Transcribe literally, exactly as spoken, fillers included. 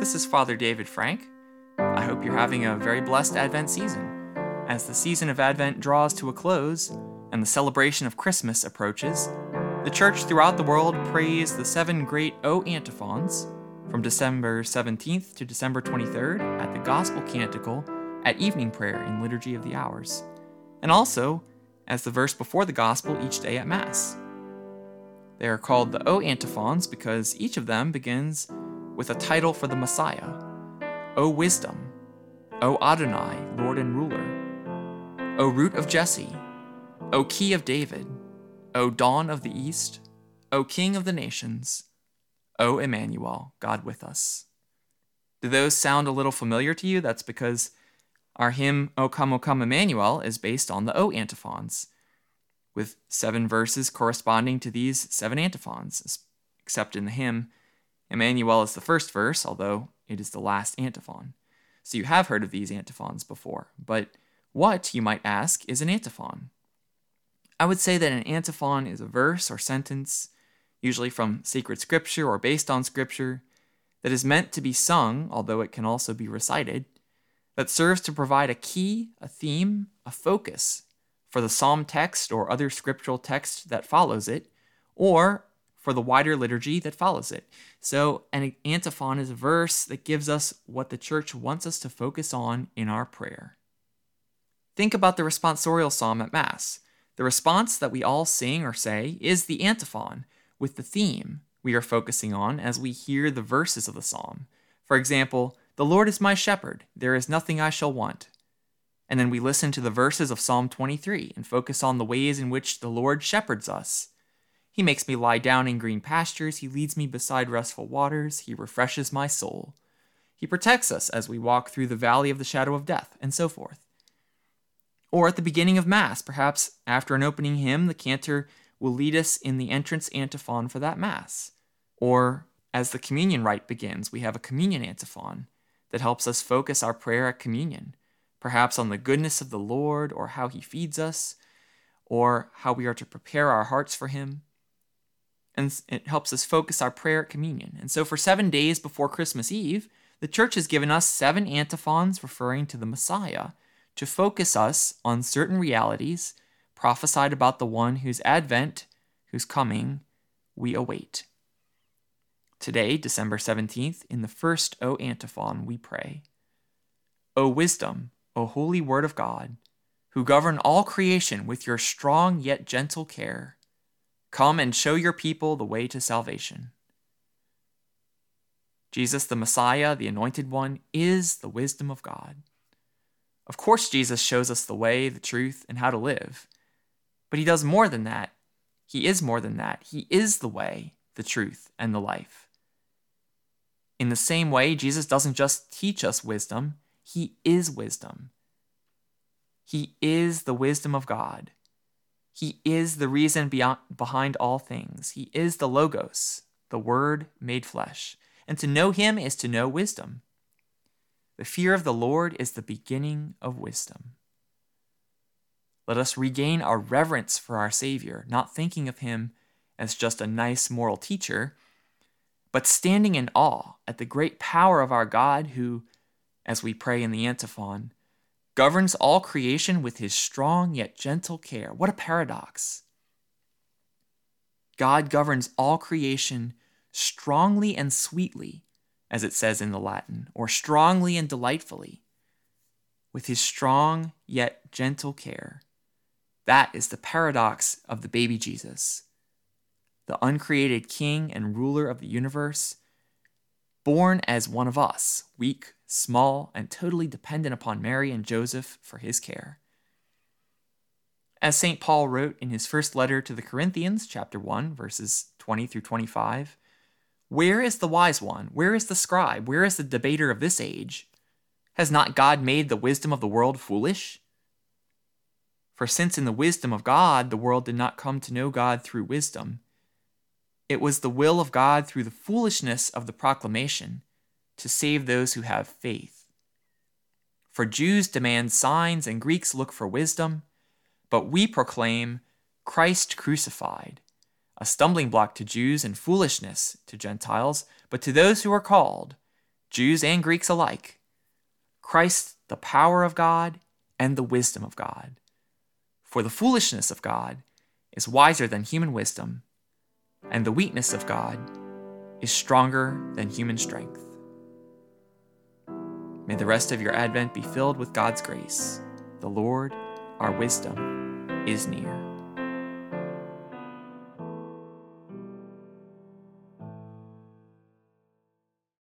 This is Father David Frank. I hope you're having a very blessed Advent season. As the season of Advent draws to a close and the celebration of Christmas approaches, the Church throughout the world prays the seven great O antiphons from December seventeenth to December twenty-third at the Gospel Canticle at evening prayer in Liturgy of the Hours, and also as the verse before the Gospel each day at Mass. They are called the O antiphons because each of them begins with a title for the Messiah: O Wisdom, O Adonai, Lord and Ruler, O Root of Jesse, O Key of David, O Dawn of the East, O King of the Nations, O Emmanuel, God with us. Do those sound a little familiar to you? That's because our hymn, O Come, O Come, Emmanuel, is based on the O antiphons, with seven verses corresponding to these seven antiphons, except in the hymn, Emmanuel is the first verse, although it is the last antiphon. So you have heard of these antiphons before, but what, you might ask, is an antiphon? I would say that an antiphon is a verse or sentence, usually from sacred scripture or based on scripture, that is meant to be sung, although it can also be recited, that serves to provide a key, a theme, a focus for the psalm text or other scriptural text that follows it, or for the wider liturgy that follows it. So an antiphon is a verse that gives us what the Church wants us to focus on in our prayer. Think about the responsorial psalm at Mass. The response that we all sing or say is the antiphon, with the theme we are focusing on as we hear the verses of the psalm. For example, "The Lord is my shepherd, there is nothing I shall want." And then we listen to the verses of Psalm twenty-three and focus on the ways in which the Lord shepherds us. He makes me lie down in green pastures, he leads me beside restful waters, he refreshes my soul. He protects us as we walk through the valley of the shadow of death, and so forth. Or at the beginning of Mass, perhaps after an opening hymn, the cantor will lead us in the entrance antiphon for that Mass. Or as the communion rite begins, we have a communion antiphon that helps us focus our prayer at communion, perhaps on the goodness of the Lord, or how he feeds us, or how we are to prepare our hearts for him. And it helps us focus our prayer at communion. And so for seven days before Christmas Eve, the Church has given us seven antiphons referring to the Messiah to focus us on certain realities prophesied about the one whose advent, whose coming, we await. Today, December seventeenth, in the first O antiphon, we pray, O Wisdom, O Holy Word of God, who govern all creation with your strong yet gentle care, come and show your people the way to salvation. Jesus, the Messiah, the Anointed One, is the wisdom of God. Of course, Jesus shows us the way, the truth, and how to live. But he does more than that. He is more than that. He is the way, the truth, and the life. In the same way, Jesus doesn't just teach us wisdom, he is wisdom. He is the wisdom of God. He is the reason beyond, behind all things. He is the Logos, the Word made flesh. And to know him is to know wisdom. The fear of the Lord is the beginning of wisdom. Let us regain our reverence for our Savior, not thinking of him as just a nice moral teacher, but standing in awe at the great power of our God who, as we pray in the antiphon, governs all creation with his strong yet gentle care. What a paradox. God governs all creation strongly and sweetly, as it says in the Latin, or strongly and delightfully, with his strong yet gentle care. That is the paradox of the baby Jesus, the uncreated king and ruler of the universe, born as one of us, weak, small, and totally dependent upon Mary and Joseph for his care. As Saint Paul wrote in his first letter to the Corinthians, chapter one, verses twenty through twenty-five, "Where is the wise one? Where is the scribe? Where is the debater of this age? Has not God made the wisdom of the world foolish? For since in the wisdom of God the world did not come to know God through wisdom, it was the will of God through the foolishness of the proclamation to save those who have faith. For Jews demand signs and Greeks look for wisdom, but we proclaim Christ crucified, a stumbling block to Jews and foolishness to Gentiles, but to those who are called, Jews and Greeks alike. Christ, the power of God and the wisdom of God. For the foolishness of God is wiser than human wisdom, and the weakness of God is stronger than human strength. May the rest of your Advent be filled with God's grace. The Lord, our wisdom, is near.